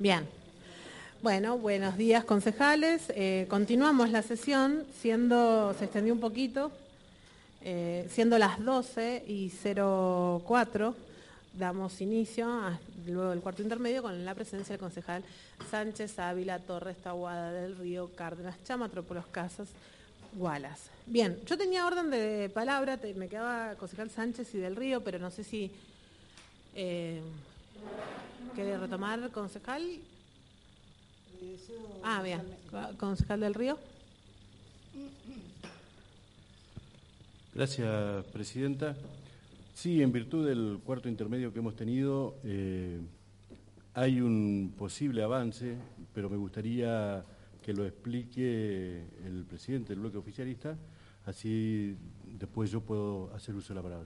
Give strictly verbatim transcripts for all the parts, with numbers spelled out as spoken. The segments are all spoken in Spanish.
Bien. Bueno, buenos días, concejales. Eh, continuamos la sesión, siendo, se extendió un poquito, eh, siendo las doce y cero cuatro, damos inicio, a, luego del cuarto intermedio, con la presencia del concejal Sánchez, Ávila, Torres, Tahuada del Río, Cárdenas, Chamatrópolos, Casas, Gualas. Bien, yo tenía orden de palabra, te, me quedaba concejal Sánchez y del Río, pero no sé si eh, quiere retomar, concejal. Ah, bien. Concejal del Río. Gracias, presidenta. Sí, en virtud del cuarto intermedio que hemos tenido, eh, hay un posible avance, pero me gustaría que lo explique el presidente del bloque oficialista, así después yo puedo hacer uso de la palabra.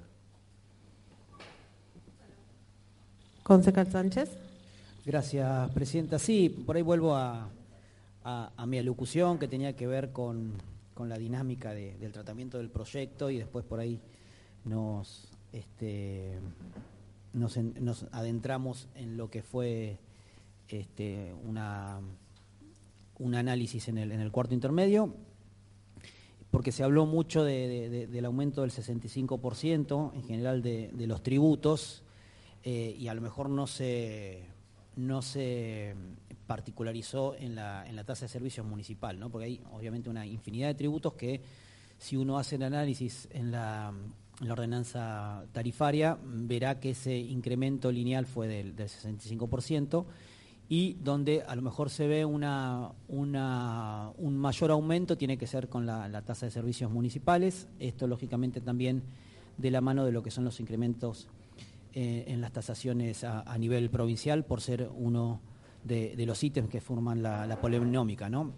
Concejal Sánchez. Gracias, presidenta. Sí, por ahí vuelvo a, a, a mi alocución que tenía que ver con, con la dinámica de, del tratamiento del proyecto y después por ahí nos, este, nos, en, nos adentramos en lo que fue este, una, un análisis en el, en el cuarto intermedio, porque se habló mucho de, de, de, del aumento del sesenta y cinco por ciento en general de, de los tributos eh, y a lo mejor no se... no se particularizó en la, en la tasa de servicios municipal, ¿no? Porque hay obviamente una infinidad de tributos que si uno hace el análisis en la, en la ordenanza tarifaria, verá que ese incremento lineal fue del, del sesenta y cinco por ciento y donde a lo mejor se ve una, una, un mayor aumento tiene que ser con la, la tasa de servicios municipales, esto lógicamente también de la mano de lo que son los incrementos en las tasaciones a, a nivel provincial por ser uno de, de los ítems que forman la, la polinómica, ¿no?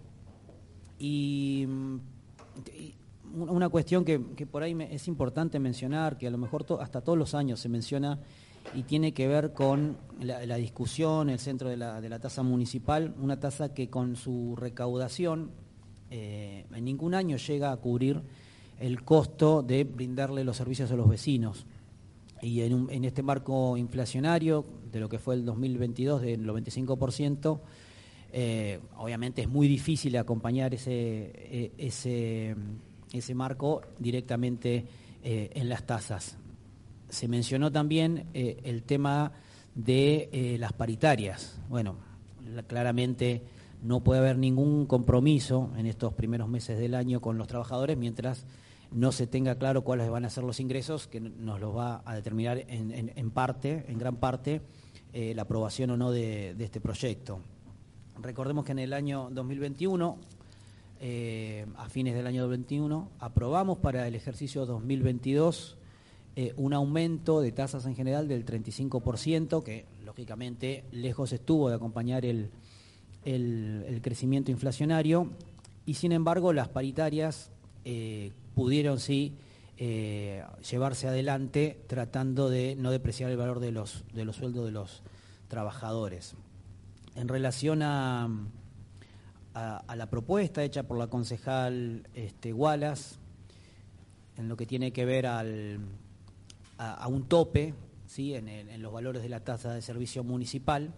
Y, y una cuestión que, que por ahí me, es importante mencionar, que a lo mejor to, hasta todos los años se menciona y tiene que ver con la, la discusión, el centro de la, de la tasa municipal, una tasa que con su recaudación eh, en ningún año llega a cubrir el costo de brindarle los servicios a los vecinos. Y en, un, en este marco inflacionario de lo que fue el dos mil veintidós del noventa y cinco por ciento, eh, obviamente es muy difícil acompañar ese, ese, ese marco directamente eh, en las tasas. Se mencionó también eh, el tema de eh, las paritarias. Bueno, la, claramente no puede haber ningún compromiso en estos primeros meses del año con los trabajadores mientras no se tenga claro cuáles van a ser los ingresos, que nos los va a determinar en, en, en parte, en gran parte, eh, la aprobación o no de, de este proyecto. Recordemos que en el año dos mil veintiuno, eh, a fines del año dos mil veintiuno, aprobamos para el ejercicio dos mil veintidós eh, un aumento de tasas en general del treinta y cinco por ciento, que lógicamente lejos estuvo de acompañar el, el, el crecimiento inflacionario, y sin embargo las paritarias eh, pudieron sí eh, llevarse adelante tratando de no depreciar el valor de los, de los sueldos de los trabajadores. En relación a, a, a la propuesta hecha por la concejal este, Gualas, en lo que tiene que ver al, a, a un tope ¿sí? en, el, en los valores de la tasa de servicio municipal,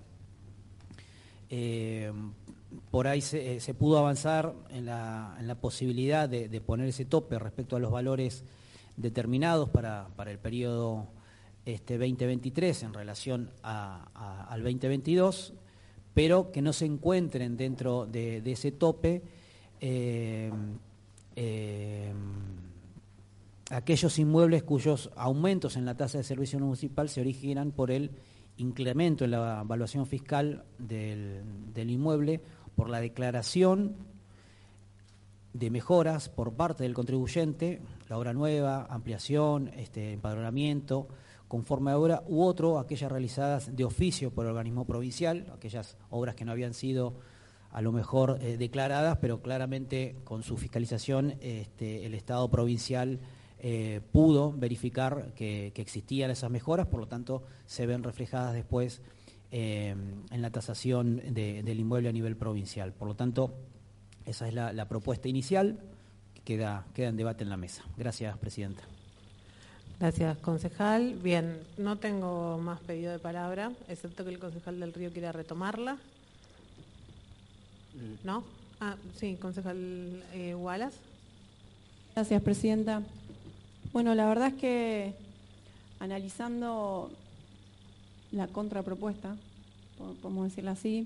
eh, por ahí se, se pudo avanzar en la, en la posibilidad de, de poner ese tope respecto a los valores determinados para, para el periodo este, veinte veintitrés en relación a, a, al veinte veintidós, pero que no se encuentren dentro de, de ese tope eh, eh, aquellos inmuebles cuyos aumentos en la tasa de servicio municipal se originan por el incremento en la evaluación fiscal del, del inmueble por la declaración de mejoras por parte del contribuyente, la obra nueva, ampliación, este, empadronamiento, conforme a obra, u otro, aquellas realizadas de oficio por el organismo provincial, aquellas obras que no habían sido a lo mejor eh, declaradas, pero claramente con su fiscalización este, el Estado provincial eh, pudo verificar que, que existían esas mejoras, por lo tanto se ven reflejadas después eh, en la tasación de, del inmueble a nivel provincial. Por lo tanto, esa es la, la propuesta inicial que queda, queda en debate en la mesa. Gracias, presidenta. Gracias, concejal. Bien, no tengo más pedido de palabra, excepto que el concejal del Río quiera retomarla. ¿No? Ah, sí, concejal eh, Wallace. Gracias, presidenta. Bueno, la verdad es que analizando la contrapropuesta, podemos decirlo así,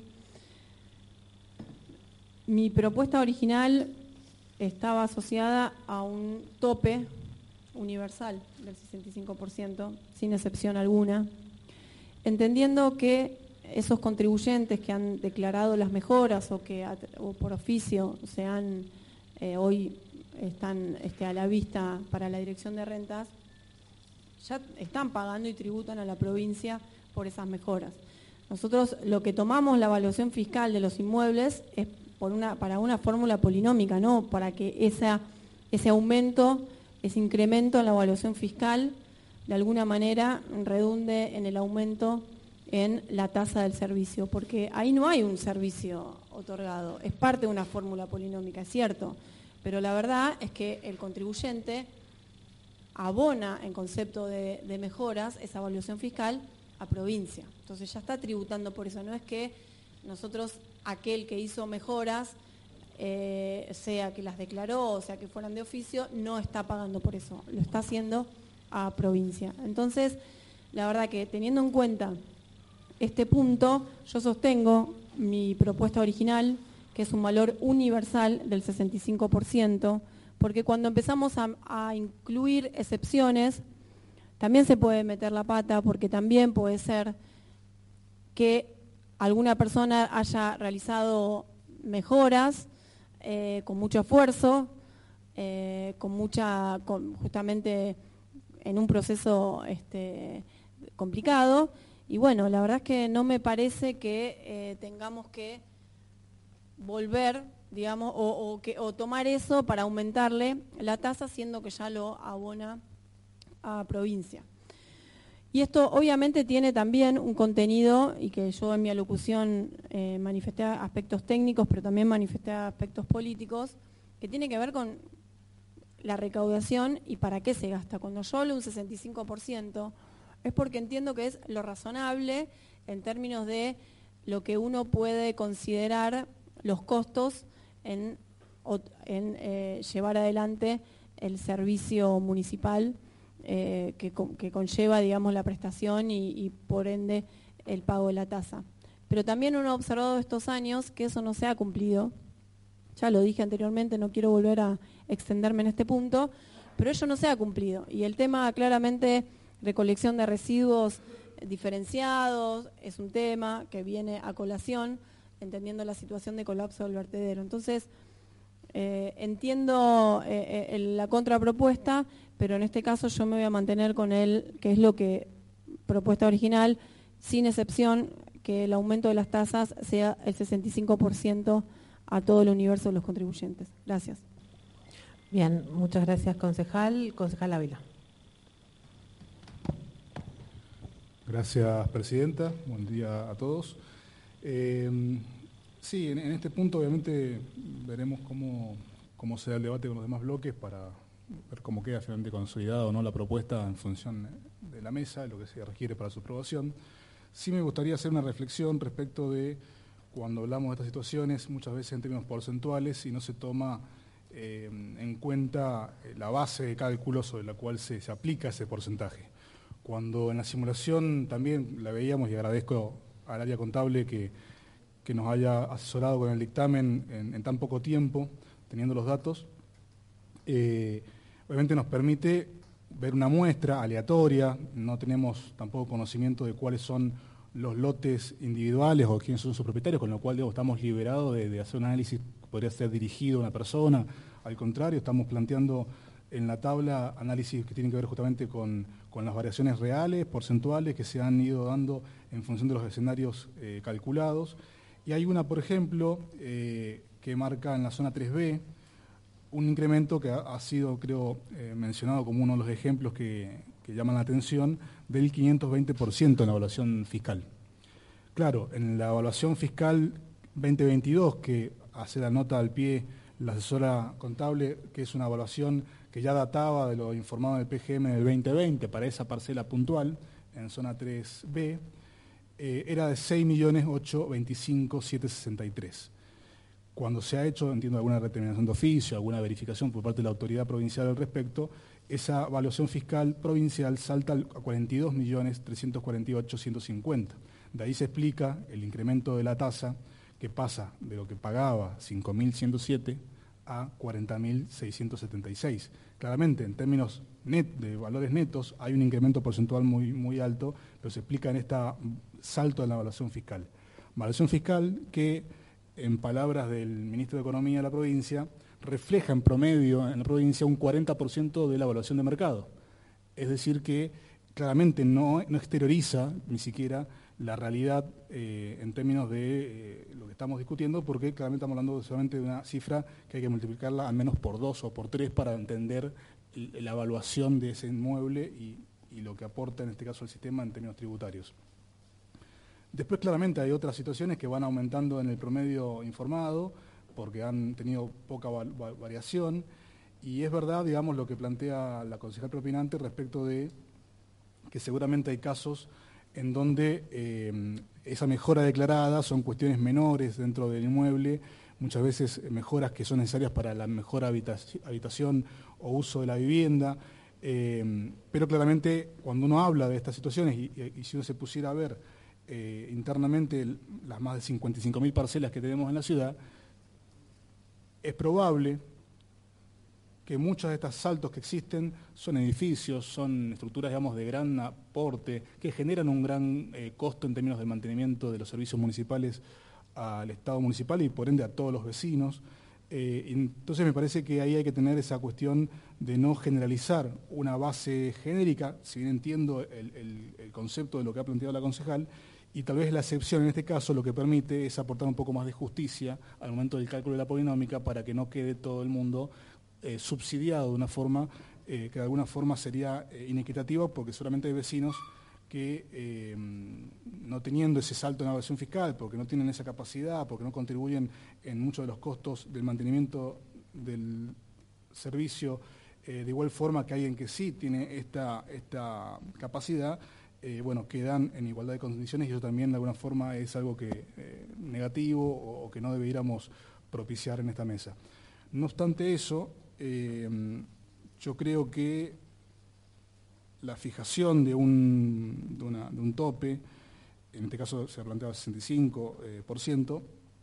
mi propuesta original estaba asociada a un tope universal del sesenta y cinco por ciento, sin excepción alguna, entendiendo que esos contribuyentes que han declarado las mejoras o que o por oficio se han, eh, hoy están este, a la vista para la Dirección de Rentas, ya están pagando y tributan a la provincia por esas mejoras. Nosotros lo que tomamos la evaluación fiscal de los inmuebles es por una, para una fórmula polinómica, no para que esa, ese aumento, ese incremento en la evaluación fiscal de alguna manera redunde en el aumento en la tasa del servicio, porque ahí no hay un servicio otorgado, es parte de una fórmula polinómica, es cierto, pero la verdad es que el contribuyente abona en concepto de, de mejoras esa evaluación fiscal a provincia, entonces ya está tributando por eso, no es que nosotros, aquel que hizo mejoras, eh, sea que las declaró o sea que fueran de oficio, no está pagando por eso, lo está haciendo a provincia. Entonces, la verdad que teniendo en cuenta este punto, yo sostengo mi propuesta original, que es un valor universal del sesenta y cinco por ciento, porque cuando empezamos a, a incluir excepciones, también se puede meter la pata, porque también puede ser que alguna persona haya realizado mejoras eh, con mucho esfuerzo, eh, con mucha, con, justamente en un proceso este, complicado, y bueno, la verdad es que no me parece que eh, tengamos que volver, digamos, o, o, que, o tomar eso para aumentarle la tasa, siendo que ya lo abona a provincia. Y esto obviamente tiene también un contenido, y que yo en mi alocución eh, manifesté aspectos técnicos, pero también manifesté aspectos políticos, que tiene que ver con la recaudación y para qué se gasta. Cuando yo hablo de un sesenta y cinco por ciento, es porque entiendo que es lo razonable en términos de lo que uno puede considerar los costos en, en eh, llevar adelante el servicio municipal eh, que, que conlleva, digamos, la prestación y, y por ende el pago de la tasa. Pero también uno ha observado estos años que eso no se ha cumplido. Ya lo dije anteriormente, no quiero volver a extenderme en este punto, pero ello no se ha cumplido. Y el tema claramente recolección de residuos diferenciados es un tema que viene a colación, entendiendo la situación de colapso del vertedero. Entonces, eh, entiendo eh, eh, la contrapropuesta, pero en este caso yo me voy a mantener con él, que es lo que, propuesta original, sin excepción, que el aumento de las tasas sea el sesenta y cinco por ciento a todo el universo de los contribuyentes. Gracias. Bien, muchas gracias, concejal. Concejal Ávila. Gracias, presidenta. Buen día a todos. Eh, sí, en, en este punto obviamente veremos cómo, cómo se da el debate con los demás bloques para ver cómo queda finalmente consolidada o no la propuesta en función de la mesa, lo que se requiere para su aprobación. Sí me gustaría hacer una reflexión respecto de cuando hablamos de estas situaciones, muchas veces en términos porcentuales, y no se toma eh, en cuenta la base de cálculo sobre la cual se, se aplica ese porcentaje. Cuando en la simulación también la veíamos, y agradezco al área contable que, que nos haya asesorado con el dictamen en, en tan poco tiempo, teniendo los datos, eh, obviamente nos permite ver una muestra aleatoria, no tenemos tampoco conocimiento de cuáles son los lotes individuales o quiénes son sus propietarios, con lo cual digamos, estamos liberados de, de hacer un análisis que podría ser dirigido a una persona. Al contrario, estamos planteando en la tabla análisis que tienen que ver justamente con, con las variaciones reales, porcentuales, que se han ido dando en función de los escenarios eh, calculados. Y hay una, por ejemplo, eh, que marca en la zona tres B, un incremento que ha, ha sido, creo, eh, mencionado como uno de los ejemplos que, que llaman la atención, del quinientos veinte por ciento en la evaluación fiscal. Claro, en la evaluación fiscal veinte veintidós, que hace la nota al pie la asesora contable, que es una evaluación que ya databa de lo informado en el P G M del veinte veinte para esa parcela puntual, en zona tres B, eh, era de seis millones ochocientos veinticinco mil setecientos sesenta y tres. Cuando se ha hecho, entiendo, alguna determinación de oficio, alguna verificación por parte de la autoridad provincial al respecto, esa evaluación fiscal provincial salta a cuarenta y dos millones trescientos cuarenta y ocho mil ciento cincuenta. De ahí se explica el incremento de la tasa que pasa de lo que pagaba cinco mil ciento siete a cuarenta mil seiscientos setenta y seis. Claramente, en términos net, de valores netos, hay un incremento porcentual muy, muy alto, pero se explica en este salto de la evaluación fiscal. Evaluación fiscal que, en palabras del ministro de Economía de la provincia, refleja en promedio en la provincia un cuarenta por ciento de la evaluación de mercado. Es decir, que claramente no, no exterioriza ni siquiera la realidad eh, en términos de eh, lo que estamos discutiendo, porque claramente estamos hablando solamente de una cifra que hay que multiplicarla al menos por dos o por tres para entender la evaluación de ese inmueble y, y lo que aporta en este caso al sistema en términos tributarios. Después claramente hay otras situaciones que van aumentando en el promedio informado porque han tenido poca variación, y es verdad, digamos, lo que plantea la concejal propinante respecto de que seguramente hay casos en donde eh, esa mejora declarada son cuestiones menores dentro del inmueble, muchas veces mejoras que son necesarias para la mejor habitación o uso de la vivienda, eh, pero claramente cuando uno habla de estas situaciones y, y, y si uno se pusiera a ver eh, internamente el, las más de cincuenta y cinco mil parcelas que tenemos en la ciudad, es probable que muchos de estos saltos que existen son edificios, son estructuras, digamos, de gran aporte, que generan un gran eh, costo en términos de mantenimiento de los servicios municipales al Estado municipal y por ende a todos los vecinos. Eh, entonces me parece que ahí hay que tener esa cuestión de no generalizar una base genérica, si bien entiendo el, el, el concepto de lo que ha planteado la concejal, y tal vez la excepción en este caso lo que permite es aportar un poco más de justicia al momento del cálculo de la polinómica para que no quede todo el mundo eh, subsidiado de una forma eh, que de alguna forma sería eh, inequitativa, porque solamente hay vecinos que eh, no teniendo ese salto en la evasión fiscal, porque no tienen esa capacidad, porque no contribuyen en muchos de los costos del mantenimiento del servicio, eh, de igual forma que alguien que sí tiene esta, esta capacidad, Eh, bueno, quedan en igualdad de condiciones, y eso también de alguna forma es algo que eh, negativo o, o que no deberíamos propiciar en esta mesa. No obstante eso, eh, yo creo que la fijación de un, de, una, de un tope, en este caso se ha planteado el sesenta y cinco por ciento,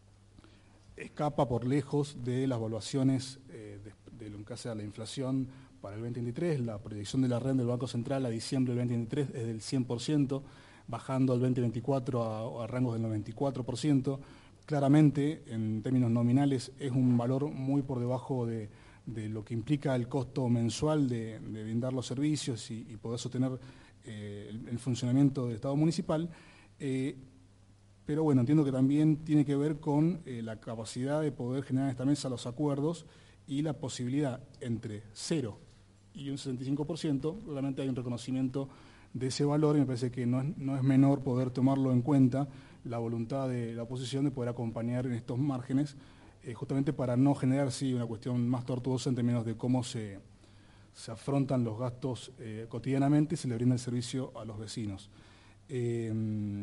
escapa por lejos de las evaluaciones eh, de, de lo que hace a la inflación para el veinte veintitrés. La proyección de la renta del Banco Central a diciembre del veinte veintitrés es del cien por ciento, bajando al veinte veinticuatro a, a rangos del noventa y cuatro por ciento. Claramente, en términos nominales, es un valor muy por debajo de, de lo que implica el costo mensual de, de brindar los servicios y, y poder sostener eh, el, el funcionamiento del Estado municipal. Eh, pero bueno, entiendo que también tiene que ver con eh, la capacidad de poder generar en esta mesa los acuerdos y la posibilidad entre cero y un sesenta y cinco por ciento, realmente hay un reconocimiento de ese valor, y me parece que no es, no es menor poder tomarlo en cuenta, la voluntad de la oposición de poder acompañar en estos márgenes, eh, justamente para no generar sí, una cuestión más tortuosa en términos de cómo se, se afrontan los gastos eh, cotidianamente y se le brinda el servicio a los vecinos. Eh,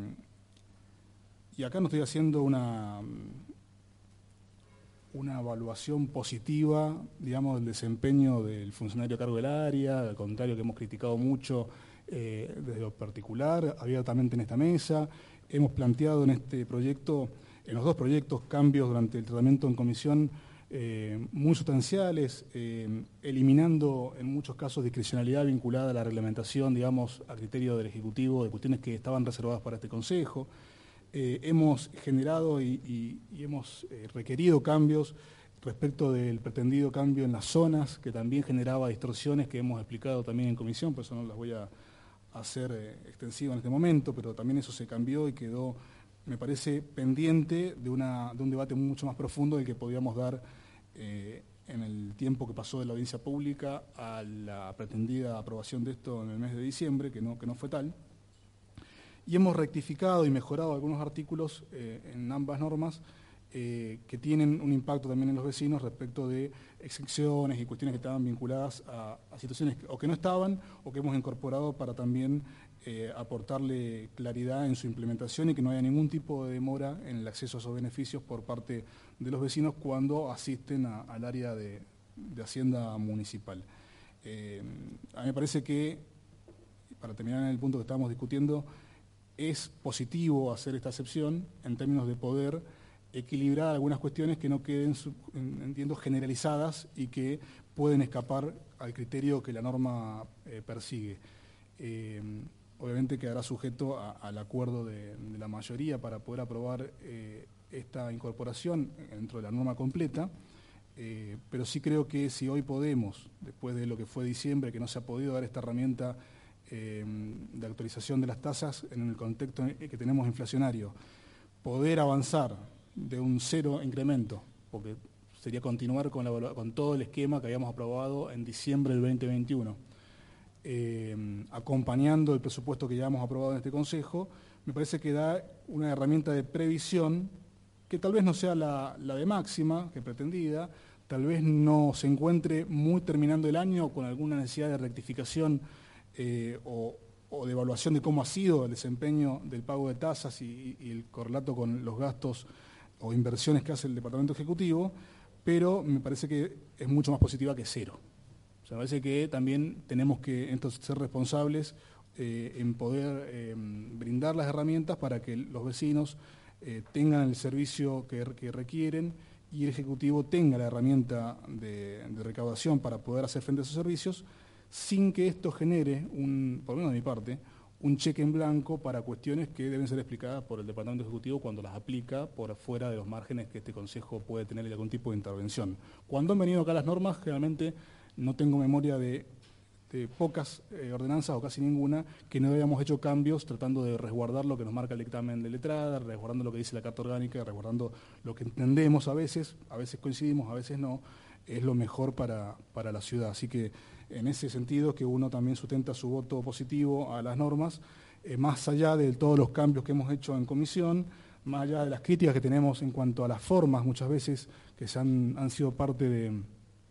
y acá no estoy haciendo una... una evaluación positiva, digamos, del desempeño del funcionario a cargo del área, al contrario que hemos criticado mucho eh, desde lo particular, abiertamente en esta mesa. Hemos planteado en este proyecto, en los dos proyectos, cambios durante el tratamiento en comisión eh, muy sustanciales, eh, eliminando en muchos casos discrecionalidad vinculada a la reglamentación, digamos, a criterio del Ejecutivo, de cuestiones que estaban reservadas para este Consejo. Eh, hemos generado y, y, y hemos eh, requerido cambios respecto del pretendido cambio en las zonas, que también generaba distorsiones que hemos explicado también en comisión, por eso no las voy a hacer eh, extensivo en este momento, pero también eso se cambió y quedó, me parece, pendiente de, una, de un debate mucho más profundo del que podíamos dar eh, en el tiempo que pasó de la audiencia pública a la pretendida aprobación de esto en el mes de diciembre, que no, que no fue tal. Y hemos rectificado y mejorado algunos artículos eh, en ambas normas eh, que tienen un impacto también en los vecinos respecto de excepciones y cuestiones que estaban vinculadas a, a situaciones que, o que no estaban o que hemos incorporado para también eh, aportarle claridad en su implementación y que no haya ningún tipo de demora en el acceso a esos beneficios por parte de los vecinos cuando asisten a, al área de, de Hacienda Municipal. Eh, a mí me parece que, para terminar en el punto que estábamos discutiendo, es positivo hacer esta excepción en términos de poder equilibrar algunas cuestiones que no queden, entiendo, generalizadas y que pueden escapar al criterio que la norma eh, persigue. Eh, obviamente quedará sujeto a, al acuerdo de, de la mayoría para poder aprobar eh, esta incorporación dentro de la norma completa, eh, pero sí creo que si hoy podemos, después de lo que fue diciembre, que no se ha podido dar esta herramienta eh, de actualización de las tasas en el contexto que tenemos inflacionario, poder avanzar de un cero incremento, porque sería continuar con, la, con todo el esquema que habíamos aprobado en diciembre del veinte veintiuno, eh, acompañando el presupuesto que ya hemos aprobado en este Consejo, me parece que da una herramienta de previsión que tal vez no sea la, la de máxima que pretendida, tal vez no se encuentre muy terminando el año con alguna necesidad de rectificación eh, o, o de evaluación de cómo ha sido el desempeño del pago de tasas y, y el correlato con los gastos o inversiones que hace el Departamento Ejecutivo, pero me parece que es mucho más positiva que cero. O sea, me parece que también tenemos que entonces ser responsables eh, en poder eh, brindar las herramientas para que los vecinos eh, tengan el servicio que, que requieren y el Ejecutivo tenga la herramienta de, de recaudación para poder hacer frente a esos servicios, sin que esto genere, un, por lo menos de mi parte, un cheque en blanco para cuestiones que deben ser explicadas por el Departamento Ejecutivo cuando las aplica por fuera de los márgenes que este Consejo puede tener de algún tipo de intervención. Cuando han venido acá las normas, generalmente no tengo memoria de, de pocas eh, ordenanzas o casi ninguna que no habíamos hecho cambios tratando de resguardar lo que nos marca el dictamen de letrada, resguardando lo que dice la Carta Orgánica, resguardando lo que entendemos a veces, a veces coincidimos, a veces no, es lo mejor para, para la ciudad. Así que en ese sentido que uno también sustenta su voto positivo a las normas, eh, más allá de todos los cambios que hemos hecho en comisión, más allá de las críticas que tenemos en cuanto a las formas muchas veces que se han, han sido parte de,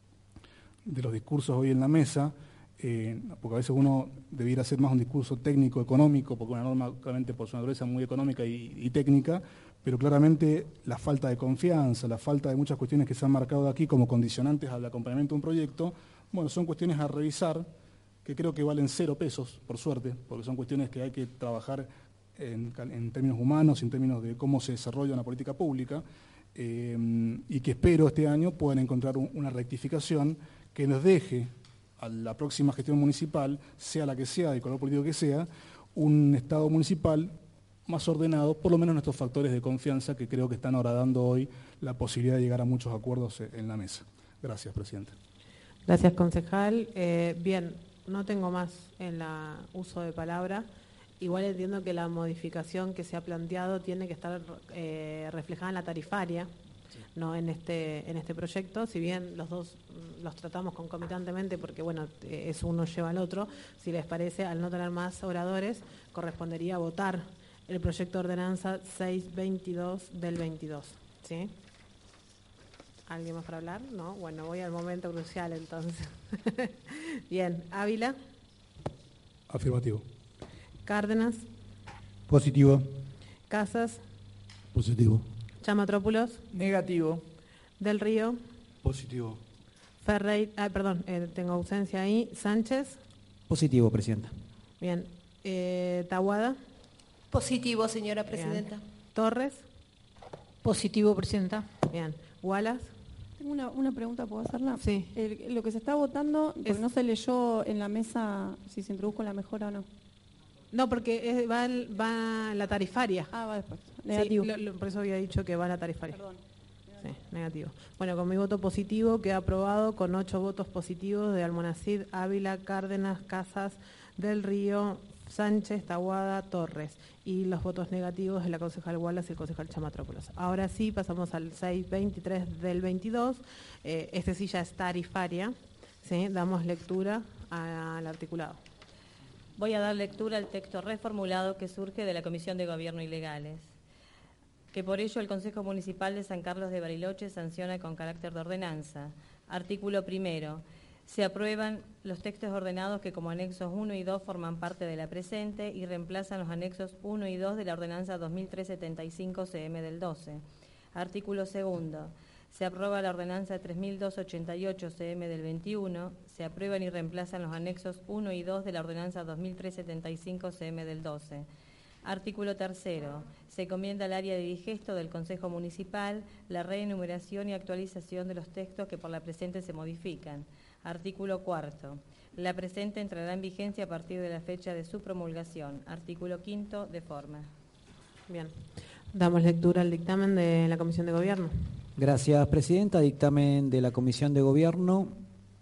de los discursos hoy en la mesa, eh, porque a veces uno debiera hacer más un discurso técnico, económico, porque una norma claramente por su naturaleza muy económica y, y técnica, pero claramente la falta de confianza, la falta de muchas cuestiones que se han marcado aquí como condicionantes al acompañamiento de un proyecto, bueno, son cuestiones a revisar, que creo que valen cero pesos, por suerte, porque son cuestiones que hay que trabajar en, en términos humanos, en términos de cómo se desarrolla una política pública, eh, y que espero este año puedan encontrar un, una rectificación que nos deje a la próxima gestión municipal, sea la que sea, de color político que sea, un Estado municipal más ordenado, por lo menos en estos factores de confianza que creo que están ahora dando hoy la posibilidad de llegar a muchos acuerdos en la mesa. Gracias, presidente. Gracias, concejal. Eh, bien, no tengo más en la uso de palabra. Igual entiendo que la modificación que se ha planteado tiene que estar eh, reflejada en la tarifaria, sí, no en este en este proyecto. Si bien los dos los tratamos concomitantemente, porque bueno, es uno lleva al otro, si les parece, al no tener más oradores, correspondería votar el proyecto de ordenanza seiscientos veintidós del veintidós. ¿Sí? ¿Alguien más para hablar? No, bueno, voy al momento crucial entonces. Bien, Ávila. Afirmativo. Cárdenas. Positivo. Casas. Positivo. Chamatrópulos. Negativo. Del Río. Positivo. Ferrey, ah, perdón, eh, tengo ausencia ahí. Sánchez. Positivo, presidenta. Bien. Eh, Tahuada. Positivo, señora presidenta. Bien. Torres. Positivo, presidenta. Bien. Wallace. Tengo una, una pregunta, ¿puedo hacerla? Sí. El, lo que se está votando, porque Es- no se leyó en la mesa si se introdujo la mejora o no. No, porque es- va, el- va la tarifaria. Ah, va después. Sí, Negativo. lo- lo- por eso había dicho que va la tarifaria. Perdón. Sí, negativo. Bueno, con mi voto positivo queda aprobado con ocho votos positivos de Almonacid, Ávila, Cárdenas, Casas, Del Río, Sánchez, Tahuada, Torres. Y los votos negativos de la concejal Wallace y el concejal Chamatrópolos. Ahora sí, pasamos al seiscientos veintitrés del veintidós. Eh, este sí ya es tarifaria. ¿Sí? Damos lectura al articulado. Voy a dar lectura al texto reformulado que surge de la Comisión de Gobierno y Legales, que por ello el Consejo Municipal de San Carlos de Bariloche sanciona con carácter de ordenanza. Artículo primero. Se aprueban los textos ordenados que como anexos uno y dos forman parte de la presente y reemplazan los anexos uno y dos de la ordenanza dos mil trescientos setenta y cinco C M del doce. Artículo segundo. Se aprueba la ordenanza tres mil doscientos ochenta y ocho C M del veintiuno. Se aprueban y reemplazan los anexos uno y dos de la ordenanza dos mil trescientos setenta y cinco C M del doce. Artículo tercero. Se encomienda al área de digesto del Consejo Municipal la reenumeración y actualización de los textos que por la presente se modifican. Artículo cuarto. La presente entrará en vigencia a partir de la fecha de su promulgación. Artículo quinto, de forma. Bien. Damos lectura al dictamen de la Comisión de Gobierno. Gracias, Presidenta. Dictamen de la Comisión de Gobierno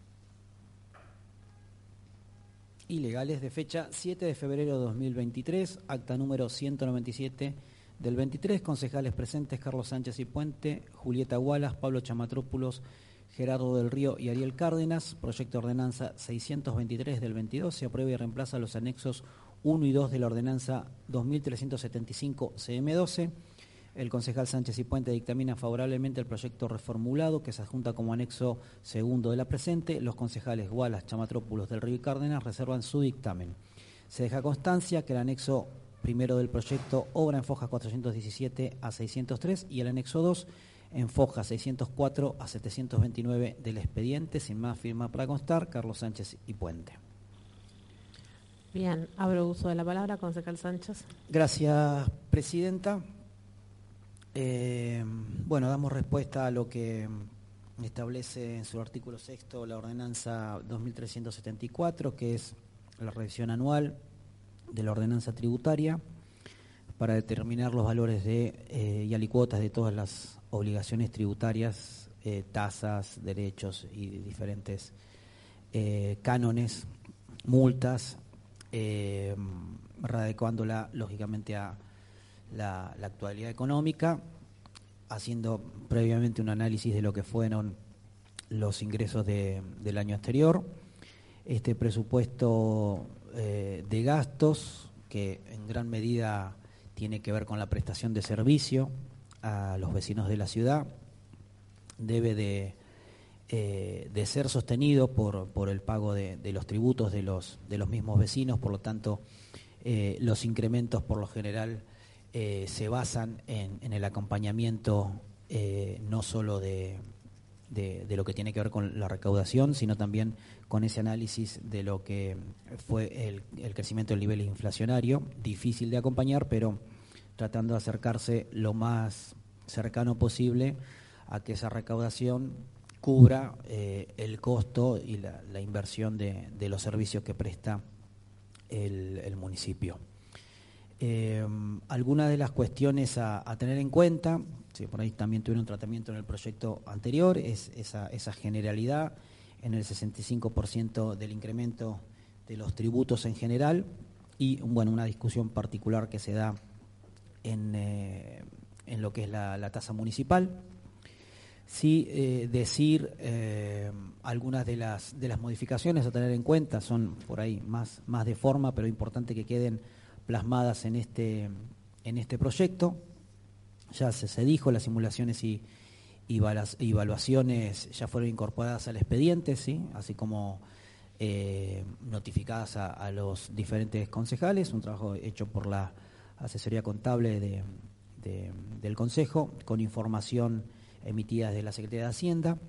y Legales de fecha siete de febrero de dos mil veintitrés, acta número ciento noventa y siete del veintitrés, concejales presentes Carlos Sánchez y Puente, Julieta Gualas, Pablo Chamatrópulos, Gerardo del Río y Ariel Cárdenas. Proyecto de ordenanza seiscientos veintitrés del veintidós se aprueba y reemplaza los anexos uno y dos de la ordenanza dos mil trescientos setenta y cinco C M doce. El concejal Sánchez y Puente dictamina favorablemente el proyecto reformulado que se adjunta como anexo segundo de la presente. Los concejales Gualas, Chamatrópulos, del Río y Cárdenas reservan su dictamen. Se deja constancia que el anexo primero del proyecto obra en fojas cuatrocientos diecisiete a seiscientos tres y el anexo dos en foja seiscientos cuatro a setecientos veintinueve del expediente. Sin más, firma para constar, Carlos Sánchez y Puente. Bien, abro uso de la palabra, concejal Sánchez. Gracias, Presidenta. Eh, bueno, damos respuesta a lo que establece en su artículo sexto la ordenanza dos mil trescientos setenta y cuatro, que es la revisión anual de la ordenanza tributaria para determinar los valores de eh, y alicuotas de todas las obligaciones tributarias, eh, tasas, derechos y diferentes eh, cánones, multas, eh, readecuándola lógicamente a La, la actualidad económica, haciendo previamente un análisis de lo que fueron los ingresos de, del año anterior, este presupuesto eh, de gastos que en gran medida tiene que ver con la prestación de servicio a los vecinos de la ciudad, debe de, eh, de ser sostenido por, por el pago de, de los tributos de los, de los mismos vecinos, por lo tanto eh, los incrementos por lo general Eh, se basan en, en el acompañamiento eh, no solo de, de, de lo que tiene que ver con la recaudación, sino también con ese análisis de lo que fue el, el crecimiento del nivel inflacionario, difícil de acompañar, pero tratando de acercarse lo más cercano posible a que esa recaudación cubra eh, el costo y la, la inversión de, de los servicios que presta el, el municipio. Eh, algunas de las cuestiones a, a tener en cuenta, sí, por ahí también tuvieron tratamiento en el proyecto anterior, es esa, esa generalidad en el sesenta y cinco por ciento del incremento de los tributos en general y bueno, una discusión particular que se da en, eh, en lo que es la, la tasa municipal. Sí, eh, decir eh, algunas de las, de las modificaciones a tener en cuenta son por ahí más, más de forma, pero importante que queden plasmadas en este, en este proyecto. Ya se, se dijo, las simulaciones y, y evaluaciones ya fueron incorporadas al expediente, ¿sí? Así como eh, notificadas a, a los diferentes concejales, un trabajo hecho por la asesoría contable de, de, del Consejo, con información emitida de la Secretaría de Hacienda.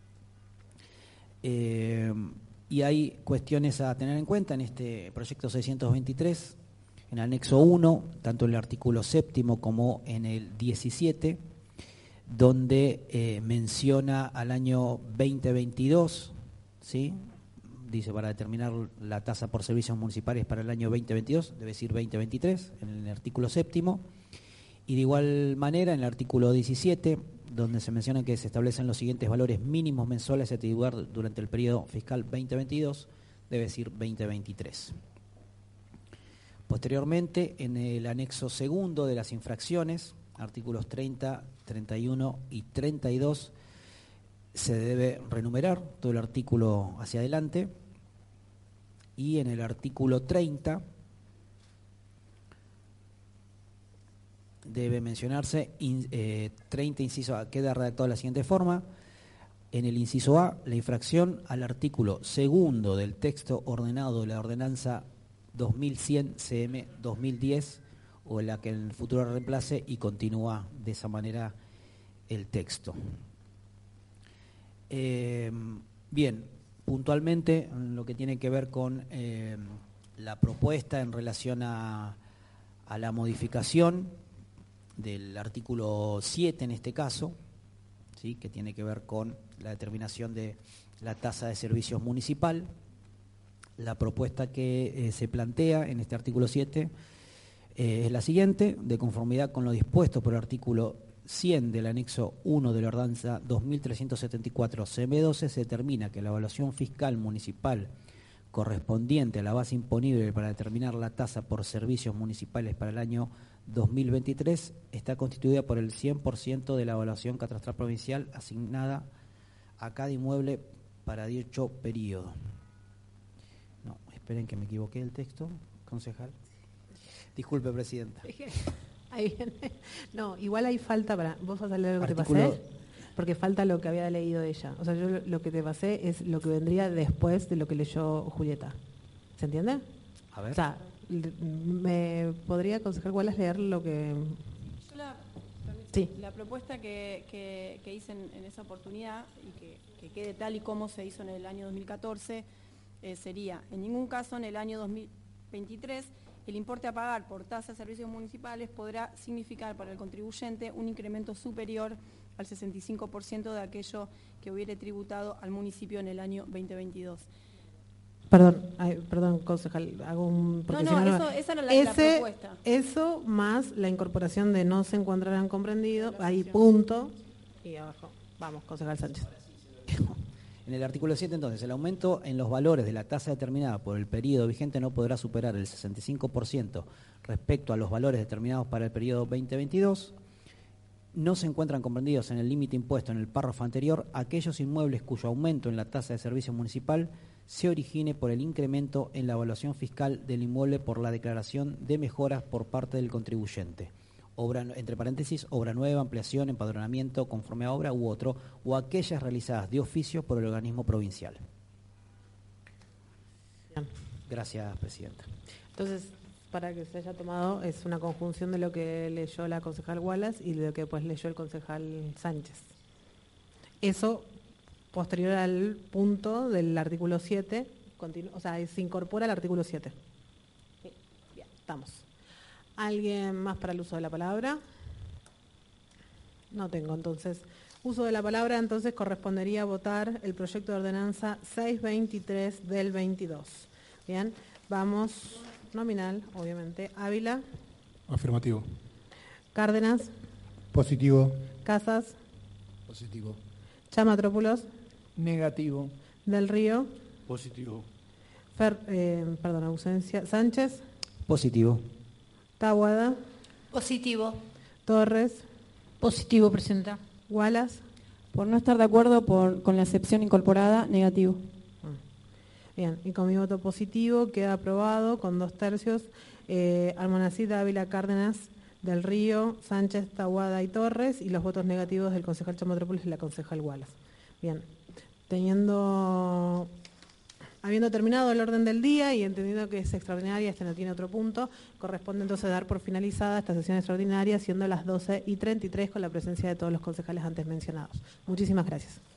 Eh, y hay cuestiones a tener en cuenta en este proyecto seiscientos veintitrés, en anexo uno, tanto en el artículo séptimo como en el diecisiete, donde eh, menciona al año veinte veintidós, ¿sí? Dice, para determinar la tasa por servicios municipales para el año veinte veintidós, debe decir veinte veintitrés, en el artículo séptimo, y de igual manera en el artículo diecisiete, donde se menciona que se establecen los siguientes valores mínimos mensuales a tributar durante el periodo fiscal veinte veintidós, debe decir veinte veintitrés. Posteriormente, en el anexo segundo de las infracciones, artículos treinta, treinta y uno y treinta y dos, se debe renumerar todo el artículo hacia adelante, y en el artículo treinta debe mencionarse, in, eh, treinta inciso A, queda redactado de la siguiente forma: en el inciso A, la infracción al artículo segundo del texto ordenado de la ordenanza dos mil cien C M dos mil diez, o la que en el futuro reemplace, y continúa de esa manera el texto. Eh, bien, puntualmente en lo que tiene que ver con eh, la propuesta en relación a, a la modificación del artículo siete en este caso, ¿sí?, que tiene que ver con la determinación de la tasa de servicios municipal. La propuesta que eh, se plantea en este artículo siete eh, es la siguiente: de conformidad con lo dispuesto por el artículo cien del anexo uno de la ordenanza dos mil trescientos setenta y cuatro C M doce, se determina que la evaluación fiscal municipal correspondiente a la base imponible para determinar la tasa por servicios municipales para el año dos mil veintitrés está constituida por el cien por ciento de la evaluación catastral provincial asignada a cada inmueble para dicho periodo. No, esperen que me equivoqué del texto, concejal. Disculpe, presidenta. Ahí viene. No, igual hay falta para... ¿Vos vas a leer lo que Artículo... te pasé? Porque falta lo que había leído ella. O sea, yo lo que te pasé es lo que vendría después de lo que leyó Julieta. ¿Se entiende? A ver. O sea, ¿me podría aconsejar cuál es leer lo que...? Yo la, sí. la propuesta que, que, que hice en, en esa oportunidad y que, que quede tal y como se hizo en el año dos mil catorce eh, sería, en ningún caso en el año dos mil veintitrés el importe a pagar por tasa de servicios municipales podrá significar para el contribuyente un incremento superior al sesenta y cinco por ciento de aquello que hubiere tributado al municipio en el año veinte veintidós. Perdón, ay, perdón, concejal, hago un... No, no, eso, esa era la, ese, la propuesta. Eso más la incorporación de no se encontrarán comprendidos, ahí punto, y abajo. Vamos, concejal Sánchez. En el artículo siete, entonces, el aumento en los valores de la tasa determinada por el periodo vigente no podrá superar el sesenta y cinco por ciento respecto a los valores determinados para el periodo veinte veintidós. No se encuentran comprendidos en el límite impuesto en el párrafo anterior aquellos inmuebles cuyo aumento en la tasa de servicio municipal se origine por el incremento en la evaluación fiscal del inmueble por la declaración de mejoras por parte del contribuyente. Obra, entre paréntesis, obra nueva, ampliación, empadronamiento, conforme a obra u otro, o aquellas realizadas de oficio por el organismo provincial. Bien. Gracias, presidenta. Entonces, para que se haya tomado, es una conjunción de lo que leyó la concejal Wallace y de lo que después leyó el concejal Sánchez. Eso, posterior al punto del artículo siete, continu- o sea, se incorpora al artículo siete. Sí, bien, estamos. ¿Alguien más para el uso de la palabra? No tengo, entonces. Uso de la palabra, entonces, correspondería a votar el proyecto de ordenanza seiscientos veintitrés del veintidós. Bien, vamos, nominal, obviamente. Ávila. Afirmativo. Cárdenas. Positivo. Casas. Positivo. Chamatrópulos. Negativo. Del Río. Positivo. Fer, eh, perdón, ausencia. Sánchez. Positivo. Taboada. Positivo. Torres. Positivo, presidenta. Wallace. Por no estar de acuerdo por, con la excepción incorporada, negativo. Bien, y con mi voto positivo queda aprobado con dos tercios. Eh, Almonacid, Ávila, Cárdenas, Del Río, Sánchez, Taboada y Torres, y los votos negativos del concejal Chamatrópolis y la concejal Wallace. Bien, teniendo... Habiendo terminado el orden del día y entendiendo que es extraordinaria, este no tiene otro punto, corresponde entonces dar por finalizada esta sesión extraordinaria, siendo las doce y treinta y tres con la presencia de todos los concejales antes mencionados. Muchísimas gracias.